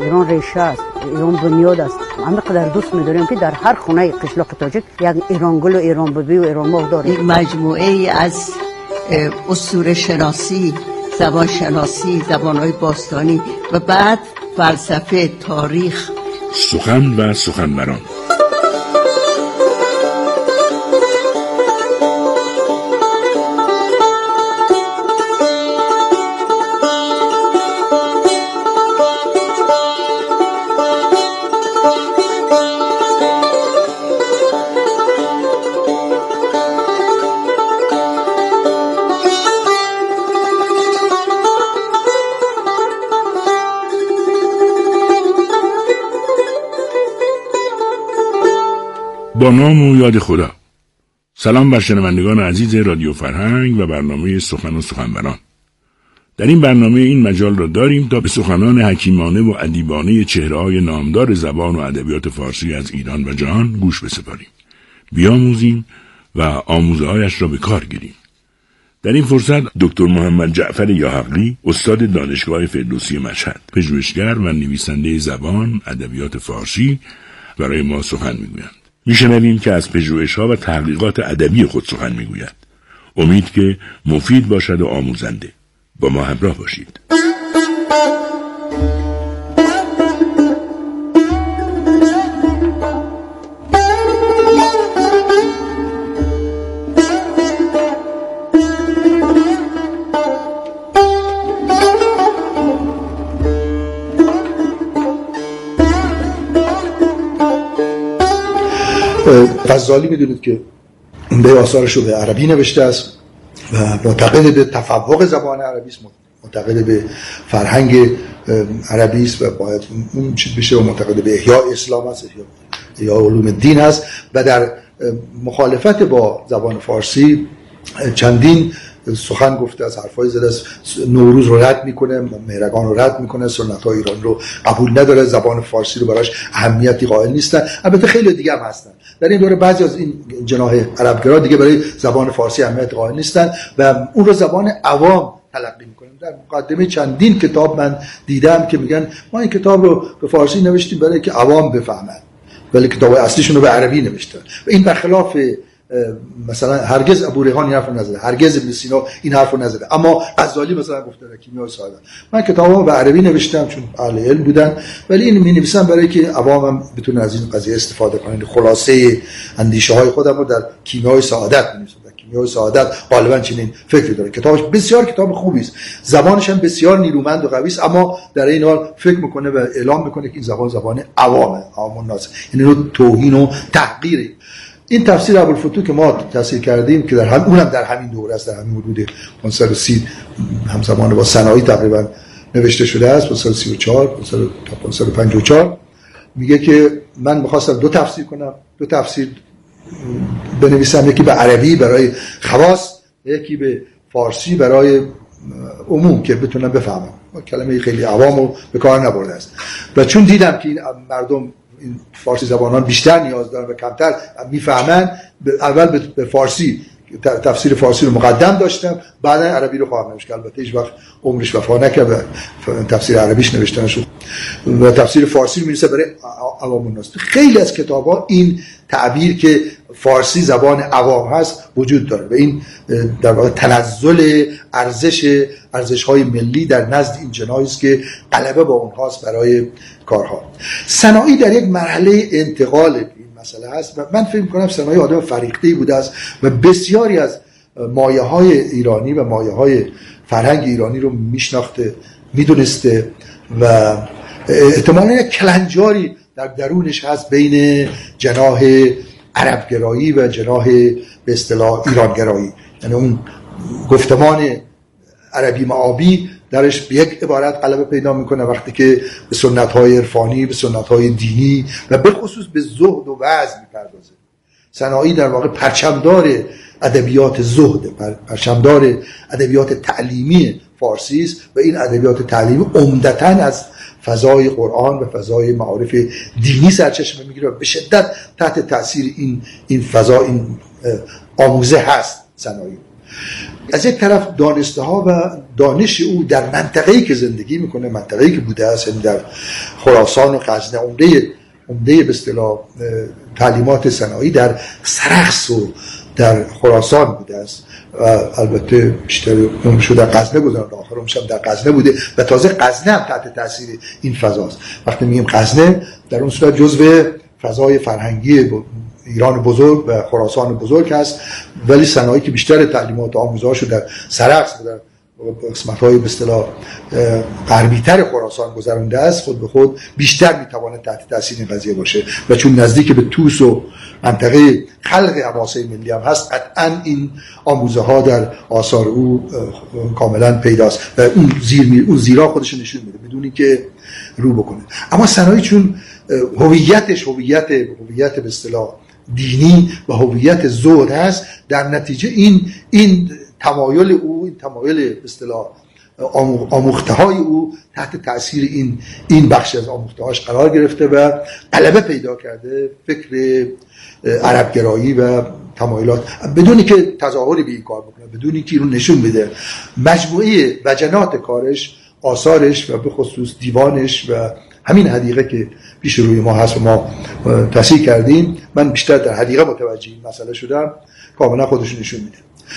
ایران ریشه است، ایران بنیاد است. همینقدر دوست می‌داریم که در هر خونه قشلاق تاجیک یک ایران گل و ایران ببی و ایران ماه داریم. یک مجموعه ای از اسطوره شناسی، زبان شناسی، زبان‌های باستانی و بعد فلسفه، تاریخ، سخن و سخنوران. با نام و یاد خدا. سلام بر شنوندگان عزیز رادیو فرهنگ و برنامه سخن و سخنوران. در این برنامه این مجال را داریم تا به سخنان حکیمانه و ادیبانه چهره‌های نامدار زبان و ادبیات فارسی از ایران و جهان گوش بسپاریم، بیاموزیم و آموزه‌هایش را به کار گیریم. در این فرصت دکتر محمد جعفر یاحقی، استاد دانشگاه فردوسی مشهد، پژوهشگر و نویسنده زبان ادبیات فارسی، برای ما سخن می‌گویند. میشنویم که از پژوهش‌ها و تحقیقات ادبی خود سخن میگوید. امید که مفید باشد و آموزنده. با ما همراه باشید. غزالی میدونید که به آثارش رو به عربی نوشته است و معتقد به تفوق زبان عربی است، معتقد به فرهنگ عربی است و باید اون چیز بشه و معتقد به احیاء اسلام است، احیاء علوم دین است و در مخالفت با زبان فارسی چندین سخن گفته، از حرفای زده است. نوروز رو رد میکنه، مهرگان رو رد میکنه، سنت‌های ایران رو قبول نداره، زبان فارسی رو براش اهمیتی قائل نیستن. البته خیلی دیگه هم هستن در این دوره، بعضی از این جناح عربگرا دیگه برای زبان فارسی اهمیت قائل نیستن و اون رو زبان عوام تلقی میکنن. در مقدمه چندین کتاب من دیدم که میگن ما این کتاب رو به فارسی نوشتیم برای که عوام بفهمن، ولی کتاب اصلیشون رو به عربی نوشتن. و این برخلاف مثلا هرگز ابو ریحان این حرف رو نزده، هرگز ابن سینا این حرف رو نزده، اما غزالی مثلا گفته در کیمیای سعادت من کتابم به عربی نوشتم چون اهل علم بودن، ولی این می‌نویسم برای که عوامم بتونن از این قضیه استفاده کنن. خلاصه اندیشه‌های خودم رو در کیمیای سعادت می‌نویسم. در کیمیای سعادت غالبا چنین فکری داره. کتابش بسیار کتاب خوبی است، زبانش هم بسیار نیرومند و قوی است، اما در این حال فکر می‌کنه و اعلام می‌کنه که این زبان عوامه، عوام الناس، یعنی رو توهین و تحقیر. این تفسیر ابوالفتوح که ما تفسیر کردیم که اونم در همین دوره است، در همین حدود 530 همزمان با سنایی تقریبا نوشته شده است، 534 تا 554. میگه که من می‌خواستم دو تفسیر کنم، دو تفسیر بنویسم، یکی به عربی برای خواص، یکی به فارسی برای عموم که بتونن بفهمن. کلمه خیلی عوامو به کار نبرده است و چون دیدم که این مردم این فارسی زبانان بیشتر نیاز دارن و کمتر میفهمن، اول به فارسی تفسیر فارسی رو مقدم داشتم، بعدا عربی رو خواهم نوشت که البته هیچ وقت عمرش وفا نکرد و تفسیر عربیش نوشته نشد و تفسیر فارسی رو می‌نویسه برای عوام الناس. خیلی از کتاب‌ها این تعبیر که فارسی زبان عوام هست وجود داره و این در واقع تنزل ارزش‌های ملی در نزد این جناحی است که غلبه با اونهاست برای کارها. سنایی در یک مرحله انتقال این مسئله است و من فکر می‌کنم سنایی آدم فریخته‌ای بوده است و بسیاری از مایه‌های ایرانی و مایه‌های فرهنگ ایرانی رو میشناخته، میدونسته و احتمالاً یک کلنجاری در درونش هست بین جناح عربگرایی و جناح به اصطلاح ایرانگرایی، یعنی اون گفتمان عربی معابی درش به یک عبارت غلبه پیدا میکنه وقتی که به سنت‌های عرفانی، به سنت‌های دینی و به خصوص به زهد و وعظ میپردازه. سنایی در واقع پرچمدار ادبیات زهد، پرچمدار ادبیات تعلیمی فارسی است و این ادبیات تعلیمی عمدتاً از فضای قرآن و فضای معارف دینی سرچشمه میگیره و به شدت تحت تاثیر این فضا، این آموزه هست سنایی. از یک طرف دانسته ها و دانش او در منطقه‌ای که زندگی میکنه، منطقه‌ای که بوده است، یعنی در خراسان و غزنه، عمده به اصطلاح تعلیمات صنایعی در سرخس و در خراسان بوده است و البته بیشتر عمرشو در غزنه گذرانده، آخر عمرش هم در غزنه بوده و تازه غزنه هم تحت تاثیر این فضاست. وقتی میگیم غزنه در اون صورت جزو فضای فرهنگی ایران بزرگ و خراسان بزرگ هست، ولی صنایعی که بیشتر تعلیمات آموزهاشو در سرخس و در قسمت‌های به اصطلاح غربی‌تر خراسان گذرانده است، خود به خود بیشتر میتواند تحت تاثیر این قضیه باشه و چون نزدیک به طوس و منطقه خلق حماسه ملی هم هست، قطعاً این آموزه ها در آثار او کاملا پیداست و اون زیرا خودش نشون میده بدون اینکه رو بکنه. اما صنایع چون هویتش هویت به اصطلاح دینی و هویت زهد هست، در نتیجه این تمایل او، این تمایل به اصطلاح آموخته های او تحت تاثیر این بخش از آموخته هاش قرار گرفته و غلبه پیدا کرده فکر عربگرایی و تمایلات، بدونی که تظاهری به این کار بکنه، بدونی که رو نشون بده. مجموعه وجنات کارش، آثارش و به خصوص دیوانش و همین حدیقه که پیش روی ما هست و ما تصحیح کردیم، من بیشتر در حدیقه متوجه این مسئله شدم، کاملا خودش نشون میده.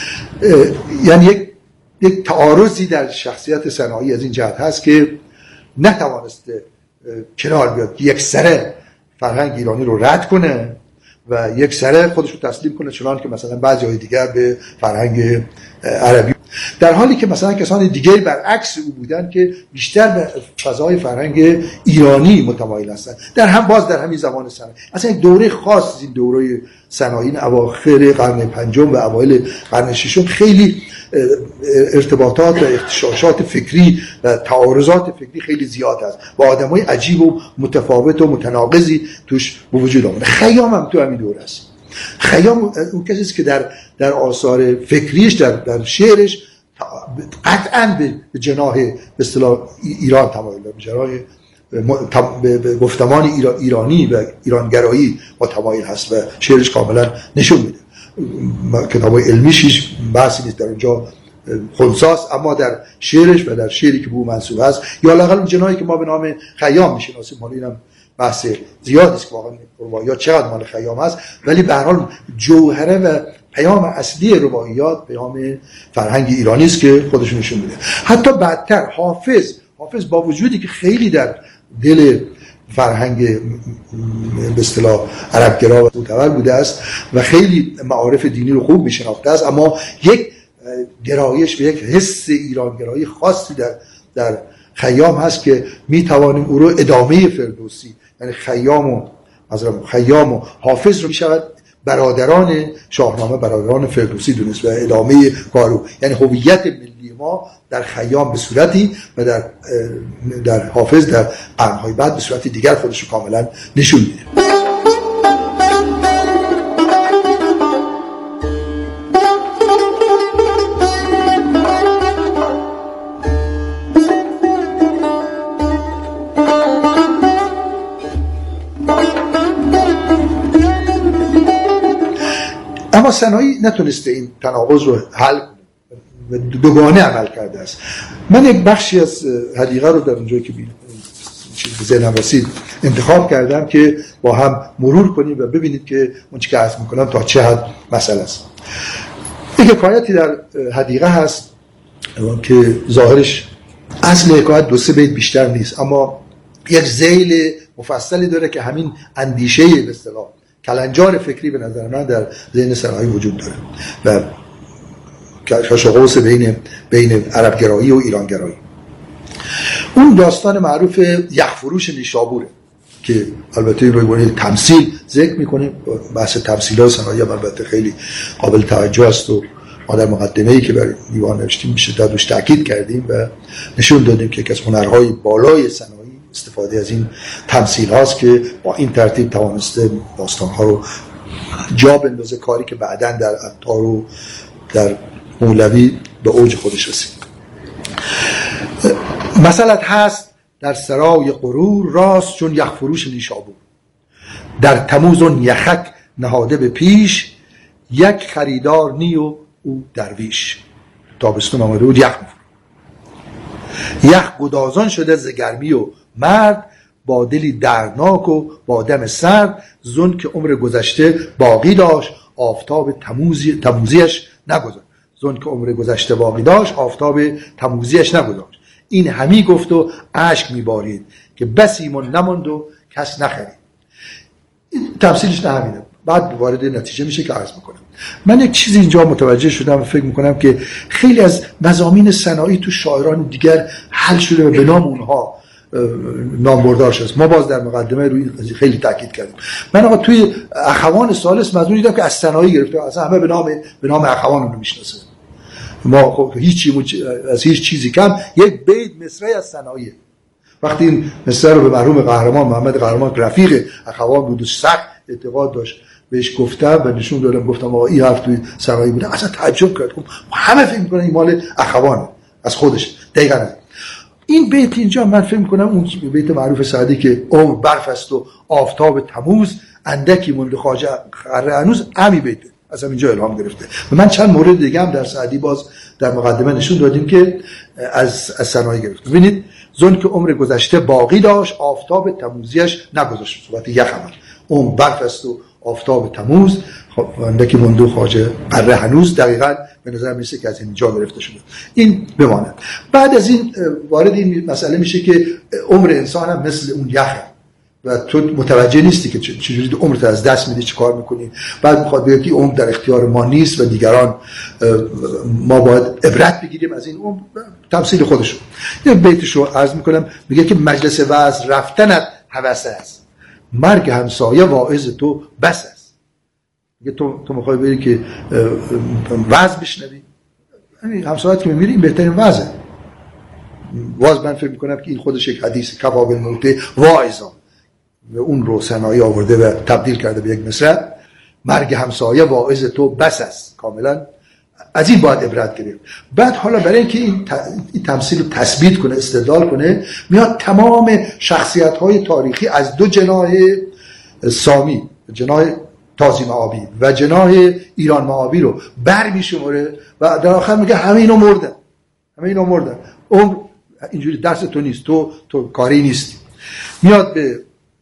یعنی یک تعارضی در شخصیت صنایعی از این جهت هست که نتوانسته کنار بیاد، یک سره فرهنگ ایرانی رو رد کنه و یک سره خودش رو تسلیم کنه، چنان که مثلا بعضی های دیگر به فرهنگ عربی، در حالی که مثلا کسان دیگری برعکس او بودن که بیشتر به فضای فرهنگ ایرانی متمایل هستند. در همین زمان صنایع اصلا یک دوره خاص، این دوره صنایع اواخر قرن پنجم و اوایل قرن ششم خیلی ارتباطات و اختشاشات فکری و تعارضات فکری خیلی زیاد است و آدمای عجیب و متفاوت و متناقضی توش به وجود آمده. خیام هم تو همین دوره است. خیام اون کسی است که در آثار فکریش، در شعرش قطعاً به جناح به اصطلاح ایران تمایل داره، به جناح به گفتمان ایرانی و ایرانگرایی با تمایل هست و شعرش کاملا نشون میده. کتابای علمیش هیچ بحثی نیست در اونجا خنثاست، اما در شعرش و در شعری که به او منسوب است یا لااقل اون جناحی که ما به نام خیام میشناسیم، حالا اینم بحث زیادی است که واقعا روایات چقدر مال خیام هست، ولی به هر حال جوهره و پیام اصلی روایات پیام فرهنگ ایرانی است که خودش نشون میده. حتی بعدتر حافظ با وجودی که خیلی در دل فرهنگ به اصطلاح عربگرا و معتبر بوده است و خیلی معارف دینی رو خوب میشناخته است، اما یک گرایش و یک حس ایرانگرایی خاصی در خیام هست که میتوانیم او رو ادامه فردوسی، یعنی خیام و حافظ رو میشود برادران شاهنامه، برادران فردوسی دونست و ادامه کارو، یعنی هویت ملی ما در خیام به صورتی و در حافظ در قرن‌های بعد به صورتی دیگر خودش رو کاملا نشون میده. اما صنایع نتونسته این تناقض رو حل و دوگانه عمل کرده است. من یک بخشی از حدیقه رو در اونجایی که به ذهنم رسید انتخاب کردم که با هم مرور کنیم و ببینید که اون چی که عرض میکنم تا چه حد مسئله است. یک حکایتی در حدیقه هست که ظاهرش اصل حکایت 2-3 بیت بیشتر نیست، اما یک ذیل مفصلی داره که همین اندیشه به اصطلاح کلنجار فکری به نظر من در ذهن صنایع وجود داره و کشاقوس بین عربگرایی و ایرانگرایی. اون داستان معروف یخفروش نیشابوره که البته روی بنیاد تمثیل ذکر میکنه. بحث تمثیلات صنایع البته خیلی قابل توجه است و ما در مقدمه‌ای که برای دیوان نوشتیم میشه روش تاکید کردیم و نشون دادیم که یکی از هنرهای بالای صنایع استفاده از این تمثیل هاست که با این ترتیب توانسته داستان ها رو جا بندازه، کاری که بعداً در عطار و در مولوی به اوج خودش رسید. مثلا هست در سرای غرور راست چون یخفروش نیشابور، در تموز اون یخک نهاده به پیش، یک خریدار نی و او درویش. تابستون آمده بود، یخ گدازان شده ز گرمی و مرد، با دلی دردناک و با دم سرد. زن که عمر گذشته باقی داشت، آفتاب تموزیش نگذاشت. زن که عمر گذشته باقی داشت، آفتاب تموزیش نگذاشت. این همی گفت و اشک میبارید، که بسیمون نماند و کس نخرید. این تفصیلش نهمینه، بعد وارد نتیجه میشه که عرض میکنم. من یک چیزی اینجا متوجه شدم و فکر میکنم که خیلی از مضامین صناعی تو شاعران دیگر حل شده و به نام اونها نامبردار شده. ما باز در مقدمه روی خیلی تاکید کردیم. من آقا توی اخوان ثالث مضمون دیدم که از صناعی گرفته، اصلا همه به نام اخوان اون رو میشناسه. ما خب از هیچ چیزی کم، یک بیت مصرعی از صناعیه. وقتی این مصرع رو به مرحوم قهرمان محمد قهرمان رفیق اخوان بود و سخت اعتقاد داشت بهش گفتم و نشون دادم، گفتم آقا این حرف توی صناعی بوده، اصلا تعجب کرد. همه فکر میکنن این مال اخوانه، از خودش. دقیقاً این بیت اینجا من فکر میکنم اون بیت معروف سعدی که عمر برف است و آفتاب تموز، اندکی مونده خواجه قره هنوز، همین بیته از اینجا الهام گرفته. و من چند مورد دیگه هم در سعدی باز در مقدمه نشون دادیم که از صنایع گرفته. ببینید، زن که عمر گذشته باقی داشت، آفتاب تموزیش نگذاشت. صورت یخ هم عمر برف است و آفتاب تموز، اندکی مونده خواجه قره هنوز. دقیقاً به نظر میسه که از اینجا گرفته شده. این بماند. بعد از این وارد این مسئله میشه که عمر انسان هم مثل اون یخه و تو متوجه نیستی که چجوری عمرت از دست میدی، چی کار میکنی. بعد میخواد بگه که عمر در اختیار ما نیست و دیگران، ما باید عبرت بگیریم از این عمر. تمثیل خودشون. یه بیتشو عرض میکنم، میگه که مجلس وعظ رفتنت هوس است، مرگ همسایه واعظ تو بس است. میگه تو میخوای بری که وعظ بشنوی، یعنی همسایت که میمیری این بهترین وعظه. واز من فکر میکنم که این خودش یک حدیث کفا بالموت واعظا، و اون رو صناعی آورده و تبدیل کرده به یک مصرع. مرگ همسایه واعظ تو بس است. کاملا از این باید عبرت گرفت. بعد حالا برای اینکه این تمثیل رو تثبیت کنه، استدلال کنه، میاد تمام شخصیت‌های تاریخی از دو جناح سامی، جناح تازی معابی و جناح ایران معابی رو برمی‌شماره و در آخر میگه همه اینا مردن. عمر اینجوری درس تو نیست، تو کاری نیستی. میاد به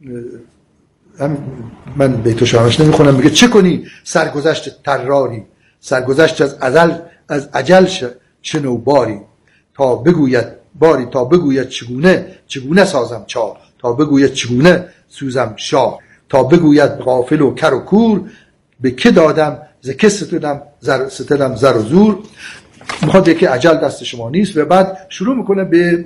من بیتو شامش نمیخونم، میگه چه کنی سرگذشت تراری، سرگذشت از اجل شنو باری، تا بگوید چگونه سازم چار، تا بگوید چگونه سوزم شاه، تا بگوید غافل و کر و کور، به که دادم ز که ستدم زر و زور. میخواد که اجل دست شما نیست و بعد شروع میکنه به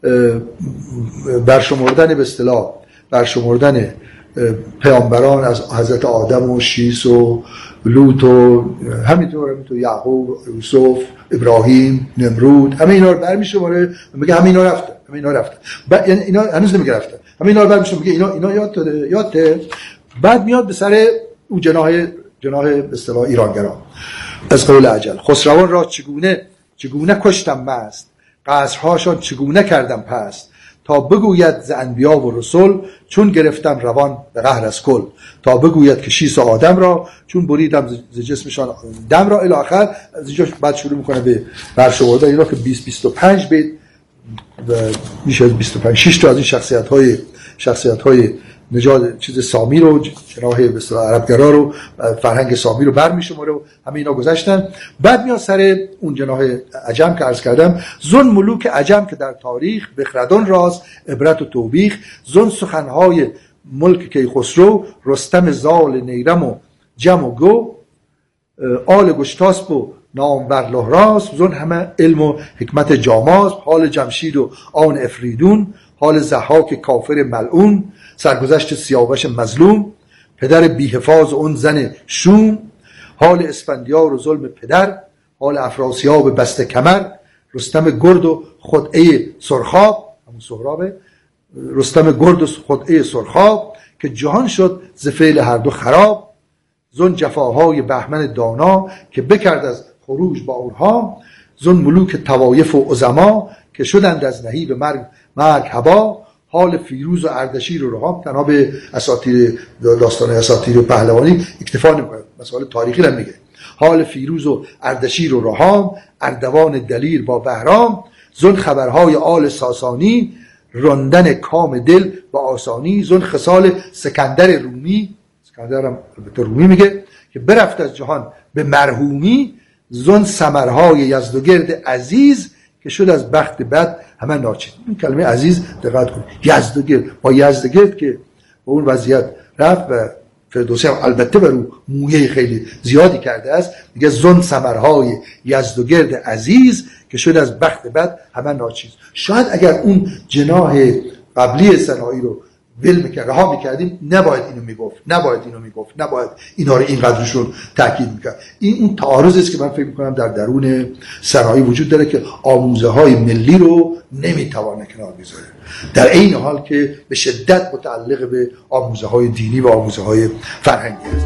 برشمردن، به اصطلاح برشمردن پیامبران از حضرت آدم و شیس و لوط و همینطور یعقوب، یوسف، ابراهیم، نمرود، همه اینا رو برمی‌شماره. میگه همه اینا رفتن. یعنی اینا هنوز نمیگه رفتن، همه اینا رو برمی‌شماره، میگه اینا یادته. بعد میاد به سر اون جناح به اصطلاح ایرانگران. از قول اجل خسروان را چگونه کشتم مست، قصرهاشان چگونه کردم پست، تا بگوید ز انبیا و رسول، چون گرفتم روان به قهر از کل، تا بگوید که شیس آدم را چون بریدم ز جسمشان دم را الی آخر. از اینجا بعد شروع میکنه به برشمردن اینا که 20-25 بیت و میشه 25 6 تا از این شخصیت‌های نژاد چیز سامی رو، جناح به اصطلاح عربگرا رو، فرهنگ سامی رو برمی‌شماره و همه اینا گذشتن. بعد میاد سر اون جناح عجم که عرض کردم، زن ملوک عجم که در تاریخ، بخردان راز عبرت و توبیخ، زن سخنهای ملک کیخسرو، رستم زال نیرم و جم و گو، آل گشتاسپ و نامور لهراس، زن همه علم و حکمت جاماز، حال جمشید و آن افریدون، حال ضحاک کافر ملعون، سرگذشت سیاوش مظلوم، پدر بی‌حفاظ اون زن شوم، حال اسفندیار و ظلم پدر، حال افراسیاب بسته کمر، رستم گرد و خدعه سرخاب، همون سهرابه، رستم گرد و خدعه سرخاب، که جهان شد ز فعل هر دو خراب، زن جفاهای بهمن دانا که بکرد از خروج با اونها، زن ملوک توایف و عظما که شدند از نهیب مرگ هبا، حال فیروز و اردشیر و رهام. تنها به اساطیر داستان اساطیر و پهلوانی اکتفا نمی‌کنه، مسائل تاریخی هم میگه. حال فیروز و اردشیر و رهام، اردوان دلیر با بهرام، زن خبرهای آل ساسانی، راندن کام دل با آسانی، زن خصال سکندر رومی، سکندر هم البته رومی میگه که برفت از جهان به مرحومی، زن ثمرهای یزدگرد عزیز که شد از بخت بد همه ناچیز. این کلمه عزیز دقت کنید، یزدگرد، با یزدگرد که با اون وضعیت رفت و فردوسی هم البته بر او مویه خیلی زیادی کرده است، میگه زن ثمرهای یزدگرد عزیز که شد از بخت بد همه ناچیز. شاید اگر اون جناح قبلی سنایی رو ول میکرد، رها میکردیم، نباید اینو میگفت، نباید اینا رو اینقدرشون تاکید میکرد. این اون تعارضی است که من فکر میکنم در درون سنایی وجود داره که آموزه های ملی رو نمیتوانه کنار بذاره، در این حال که به شدت متعلق به آموزه های دینی و آموزه های فرهنگی است.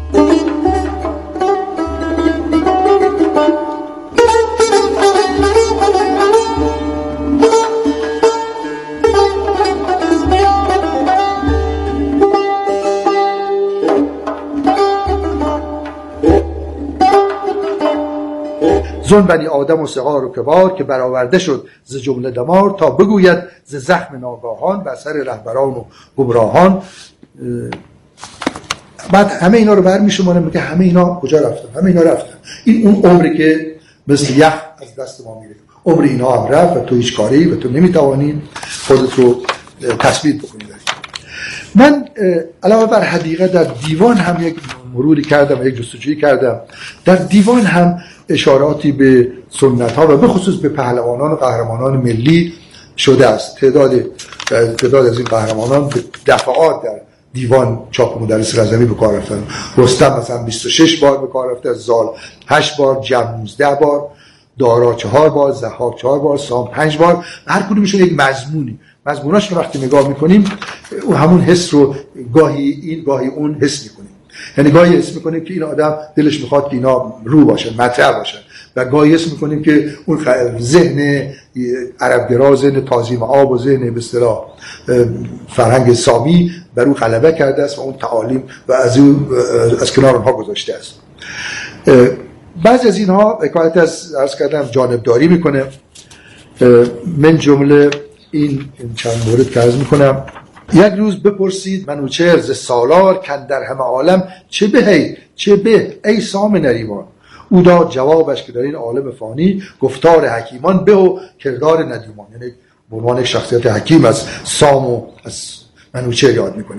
زن بنی آدم و صغار و کبار که برآورده شد ز جمله دمار، تا بگوید ز زخم ناگاهان بر سر رهبران و گمراهان. بعد همه اینا رو برمی‌شماره، میگه همه اینا کجا رفتن؟ همه اینا رفتن. این اون عمری که مثل یخ از دست ما میره، عمر اینا هم رفت و تو هیچ کاری و تو نمیتوانی خودت رو تثبیت بکنی. من علاوه بر حدیقه در دیوان هم یک مروری کردم، یک جستجویی کردم. در دیوان هم اشاراتی به سنت ها و به خصوص به پهلوانان و قهرمانان ملی شده است. تعداد از این قهرمانان به دفعات در دیوان چاپ مدرس رضوی به کار رفتن. رستم مثلا 26 بار به کار رفته، زال 8 بار، جم 19 بار، دارا 4 بار، ضحاک 4 بار، سام 5 بار. هر کدومشون یک مضموناش رو وقتی نگاه میکنیم همون حس رو گاهی این گاهی اون حس میکنیم. یعنی گاهی حس میکنیم که این آدم دلش میخواد که اینا رو باشن، مطرح باشن، و گاهی حس میکنیم که اون ذهن عربگرا، ذهن تازیم آب و ذهن به اصطلاح فرهنگ سامی بر اون غلبه کرده است و اون تعالیم و از کنار اونها گذاشته است. بعضی از اینها حکایت از عرض کردم جانبداری میکنه. من جمله این چند مورد که عرض میکنم: یک روز بپرسید منوچهر ز سالار، کن در همه عالم چه به ای سام نریمان. او داد جوابش که در این عالم فانی گفتار حکیمان به و کردار ندیمان. یعنی به عنوان یک شخصیت حکیم از سام و از منوچهر یاد میکنه.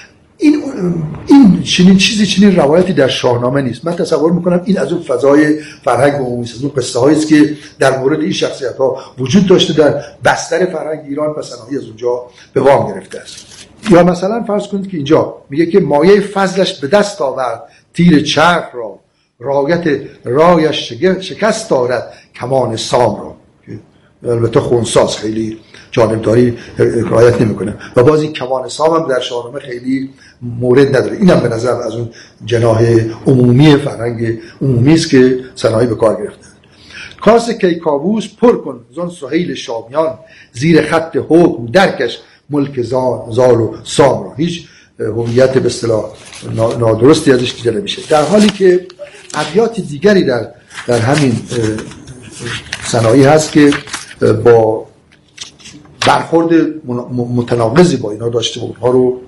این چنین روایتی در شاهنامه نیست. من تصور میکنم این از اون فضای فرهنگ عمومی است، از اون قصه هایی است که در مورد این شخصیت ها وجود داشته در بستر فرهنگ ایران و صنایع از اونجا به وام گرفته است. یا مثلا فرض کنید که اینجا میگه که مایه فضلش به دست آورد تیر چرخ را، رایت رایش شکست دارد کمان سام را. البته خونساز خیلی جانبداری رعایت نمیکنه و باز این کمان سام هم در شاهنامه خیلی مورد نداره. اینم به نظر از اون جناح عمومی فرهنگ عمومی است که صنایع به کار گرفته. کاس کیکاووس پر کن زان سهیل شامیان، زیر خط حکم درکش ملک زال و سام را. هیچ هویت به اصطلاح نادرستی ازش دیده نمیشه، در حالی که ابیات دیگری در همین صنایع هست که با برخورد متناقضی با اینا داشته و اونها رو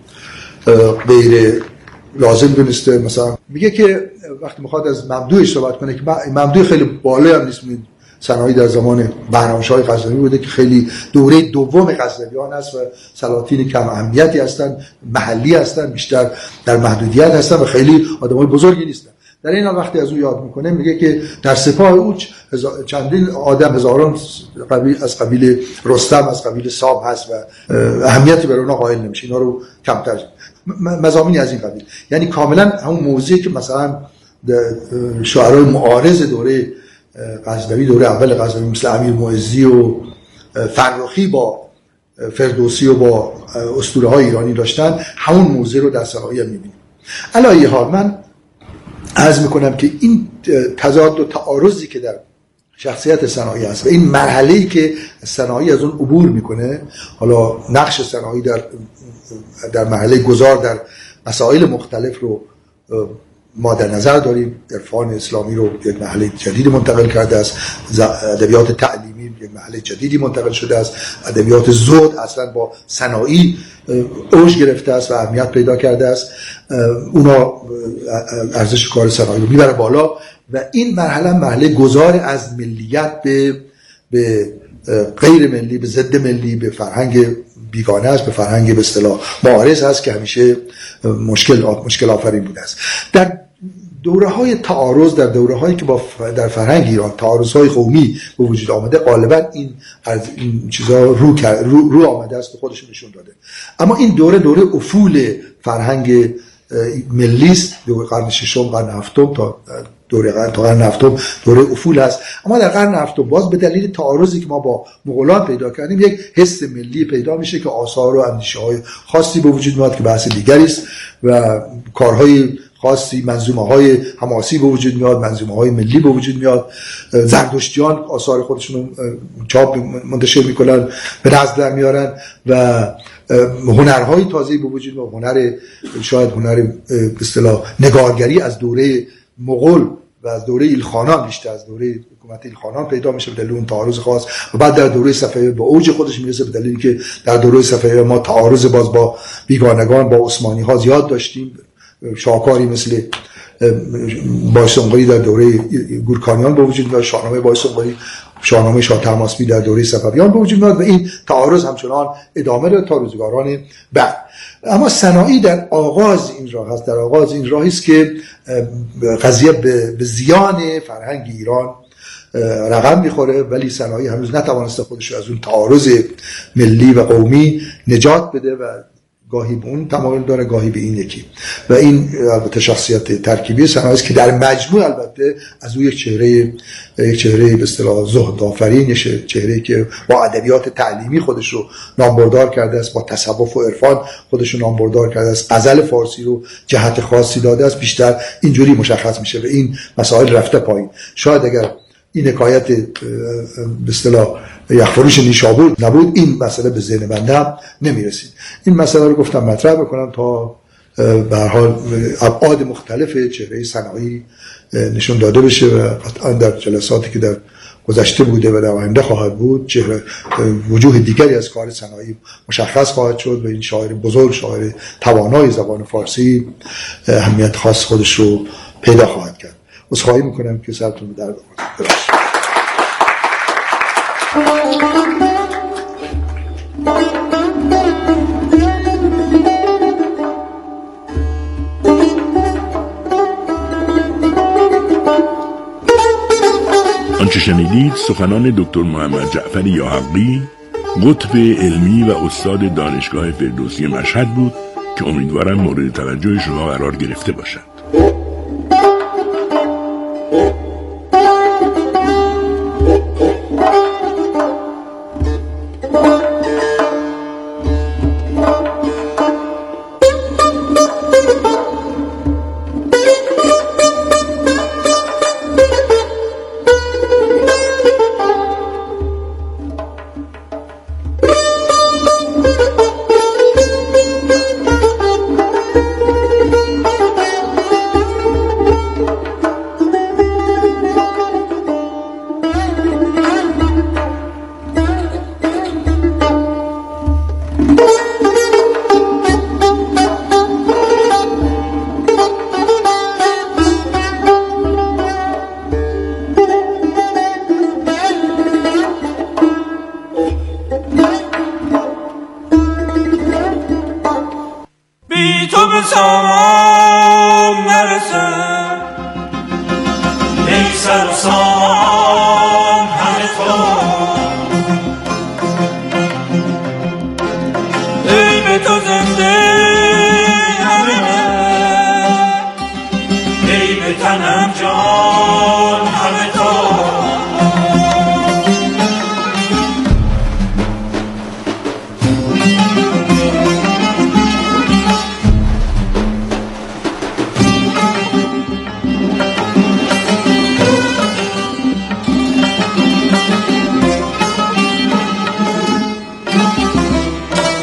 غیر لازم دونسته. مثلا میگه که وقتی میخواد از ممدوحش صحبت کنه که ممدوح خیلی بالا هم نیست، صنایع در زمان بهرامشاه غزنوی بوده که خیلی دوره دوم غزنویان است و سلاطین کم اهمیتی هستن، محلی هستن، بیشتر در محدودیت هستن و خیلی آدمای بزرگی نیستن. در این حال وقتی از او یاد میکنه میگه که در سپاه او چندین آدم، هزاران از قبیل رستم، از قبیل سام هست و اهمیتی برای اونا قائل نمیشه، اینا رو کمتر مضامینی از این قبیل. یعنی کاملا همون موضوعی که مثلا شاعرای معارض دوره غزنوی، دوره اول غزنوی مثل امیر معزی و فرخی با فردوسی و با اسطوره‌های ایرانی داشتن، همون موضوع رو در صنایع می‌بینیم. علی ای حال من عرض میکنم که این تضاد و تعارضی که در شخصیت صنایع است و این مرحله‌ای که صنایع از اون عبور میکنه، حالا نقش صنایع در مرحله گذار در مسائل مختلف رو ما در نظر داریم عرفان اسلامی رو یک مرحله جدید منتقل کرده است، ادبیات تعلیمی یک مرحله جدیدی منتقل شده است، ادبیات زهد اصلا با صناعی اوج گرفته است و اهمیت پیدا کرده است، اونا ارزش کار صناعی رو میبره بالا و این مرحله گذار از ملیت به غیر ملی، به ضد ملی، به فرهنگ بیگانه است، به فرهنگ به اصطلاح معارض است که همیشه مشکل آفرین بوده است. در دوره‌های تعارض، در دوره‌هایی که در فرهنگ ایران تعارض‌های قومی به وجود آمده، غالبا این چیزا رو آمده است و خودش نشون داده. اما این دوره افول فرهنگ ملی است، دوره قرن ششم، قرن هفتم تا قرن هفتم دوره افول است. اما در قرن هفتم باز به دلیل تعارضی که ما با مغولان پیدا کردیم یک حس ملی پیدا میشه که آثار و اندیشه‌های خاصی به وجود میاد که بحث دیگری است و کارهای خاصی، منظومه‌های حماسی به وجود میاد، منظومه‌های ملی به وجود میاد. زرتشتیان آثار خودشون چاپ منتشر میکنن، به نزد در میارن و هنرهای تازه‌ای به وجود میاد. شاید هنر به اصطلاح نگارگری از دوره مغول و از دوره ایلخانان، بیشتر از دوره حکومت ایلخانان پیدا میشه به دلیل اون تعارض خاص و بعد در دوره صفویه به اوج خودش میرسه به دلیلی که در دوره صفویه ما تعارض باز با بیگانگان، با عثمانی ها زیاد داشتیم. شاهکاری مثل بایسونقلی در دوره گورکانیان به وجود میاد، شاهنامه بایسونقلی، شاهنامه شاه طهماسبی در دوره صفویان به وجود میاد و این تعارض همچنان ادامه داره تا روزگاران بعد. اما صناعی در آغاز این راه است، در آغاز این راهی است که قضیه به زیان فرهنگ ایران رقم میخوره، ولی صناعی هنوز نتوانسته خودش از اون تعارض ملی و قومی نجات بده و گاهی به اون تمایل داره، گاهی به این یکی. و این البته شخصیت ترکیبی صناعی است که در مجموع البته از او یک چهره به اصطلاح زهد آفرین، یک چهره‌ای که با ادبیات تعلیمی خودش رو نامبردار کرده است، با تصوف و عرفان خودش رو نامبردار کرده است، غزل فارسی رو جهت خاصی داده است، بیشتر اینجوری مشخص میشه و این مسائل رفته پایین. شاید اگر این حکایت به اصطلاح یخفروش نیشابور نبود این مسئله به ذهن بنده هم نمیرسید. این مسئله رو گفتم مطرح بکنم تا به هر حال ابعاد مختلف چهره صناعی نشون داده بشه و قطعا در جلساتی که در گذشته بوده و در آینده خواهد بود وجوه دیگری از کار صناعی مشخص خواهد شد و این شاعر بزرگ، شاعر توانای زبان فارسی اهمیت خاص خودش رو پیدا خواهد کرد. عذرخواهی میکنم که سرتون رو درد آوردم. آنچه شنیدید سخنان دکتر محمد جعفری یاحقی، قطب علمی و استاد دانشگاه فردوسی مشهد بود که امیدوارم مورد توجه شما قرار گرفته باشد.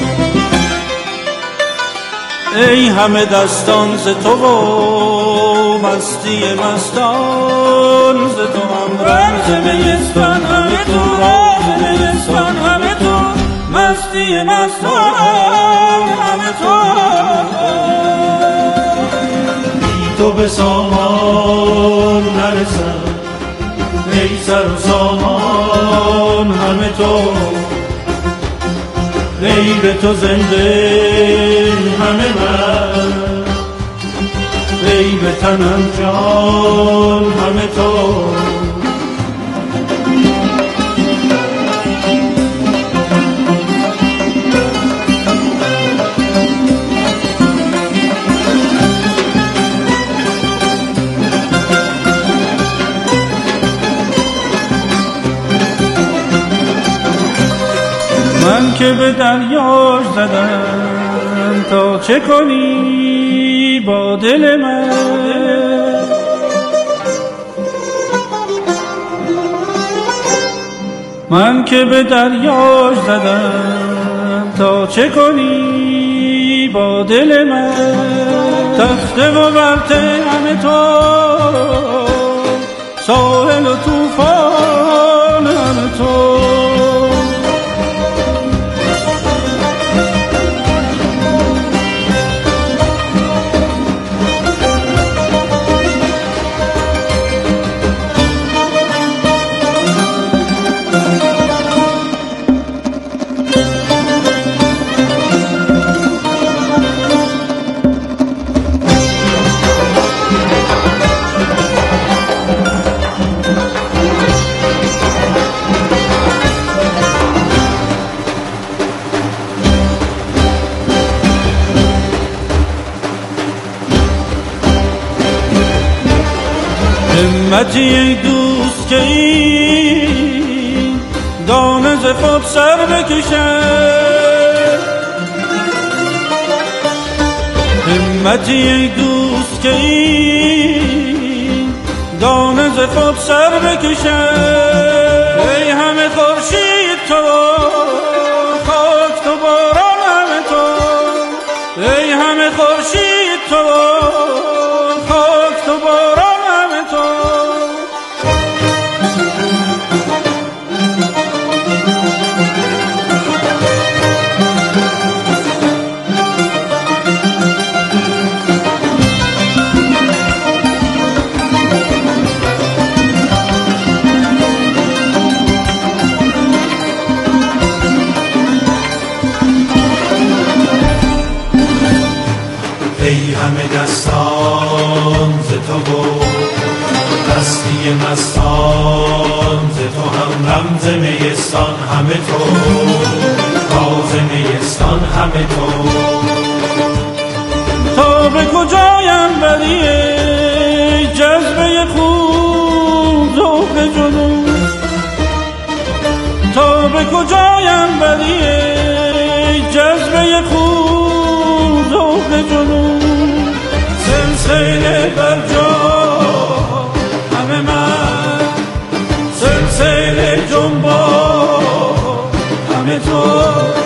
ای همه دستان ز تو و تو مستی مستان ز تو هم رمز میستان همه تو راز میستان همه تو مستی مستان همه تو بی تو به سامان نرسم ای سر و سامان همه تو غیر تو زنده همه من غیر تنم جان همه تو من که به دریاش زدم تا چه کنی با دل من من که به دریاش زدم تا چه کنی با دل من تخته و برته همه تو ساحل و طوفان همه تو همتی ای دوست که این دانه ز خود سر بکشد همتی ای دوست که این دانه ز خود سر بکشد ای همه خورشید تو خاک تو باران همه تو ای همه خورشید تو خاک تو باران ای همه دستان ز تو بود دستی مستان ز تو هم رمز میستان همه تو راز میستان همه تو تا به کجایم بری جذبه خون ذوق جنون تا به کجایم بری جذبه خون ذوق جنون سلسله بر جا همه من سلسله جنبا همه تو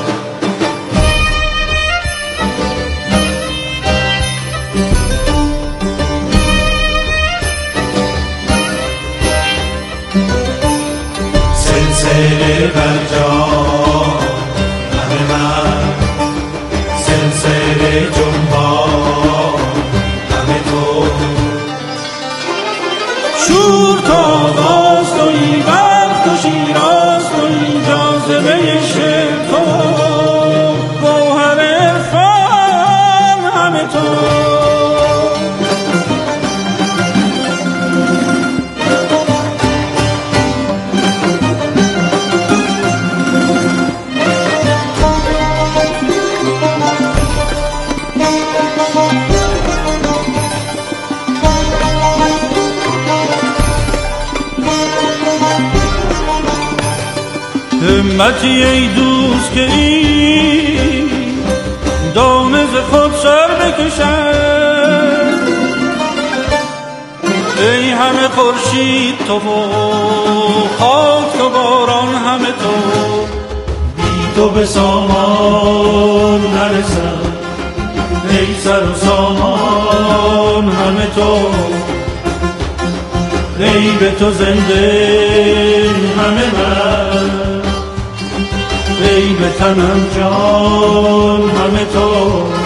سلسله بر جا همه من سلسله جنبا شور تا باز توی وقت و شیراز توی جاذبه شعر تو گوهر عرفان همه تو همتی ای دوست که این دانه ز خود سر بکشد ای همه خورشید تو و خاک تو باران همه تو بی تو به سامان نرسم ای سر و سامان همه تو، ای به تو زنده همه من، ای به تنم جان همه تو.